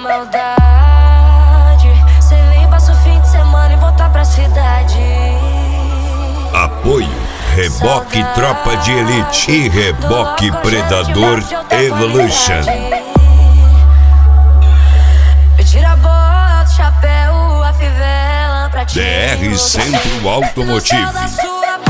maldade. Cê vem, passa o fim de semana e volta pra cidade. Apoio Reboque Tropa de Elite e Reboque Predador Evolution. Tira a bota, chapéu, a fivela pra ti. DR Centro Automotive.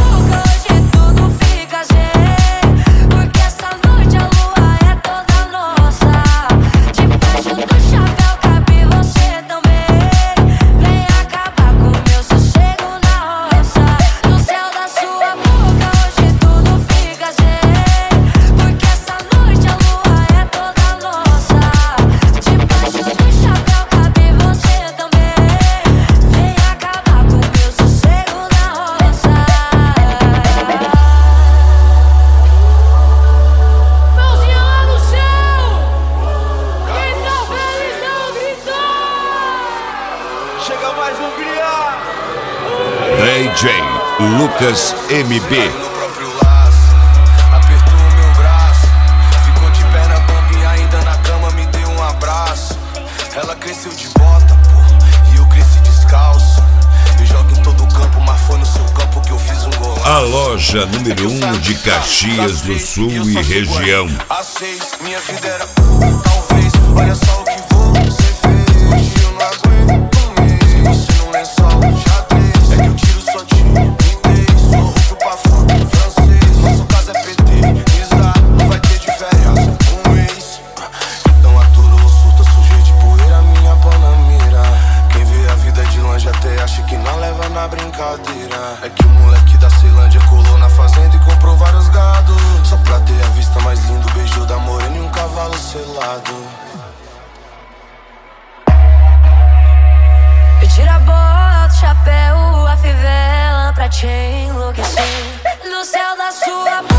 Chega mais Hungria! DJ Lucas MB. No próprio laço, apertou o meu braço. Ficou de perna bamba e ainda na cama me deu um abraço. Ela cresceu de bota, pô, e eu cresci descalço. Eu jogo em todo o campo, mas foi no seu campo que eu fiz um golaço. A loja número 1 de Caxias do Sul e região. Às 6, minha vida era talvez, olha só o que você fez. Hoje eu não aguento mais. Se você não lençol, já três. É que eu tiro só de inglês. Sou rouco pra fora, francês. Nosso caso é PT, Israel. Não vai ter de férias com um ex. Então aturo o surto, sujei de poeira minha panamera. Quem vê a vida de longe até acha que não leva na brincadeira. É que o moleque da Ceilândia colou na fazenda e comprou vários gados. Só pra ter a vista mais linda, o beijo da morena e um cavalo selado. Tira a bota, chapéu, a fivela pra te enlouquecer. No céu da sua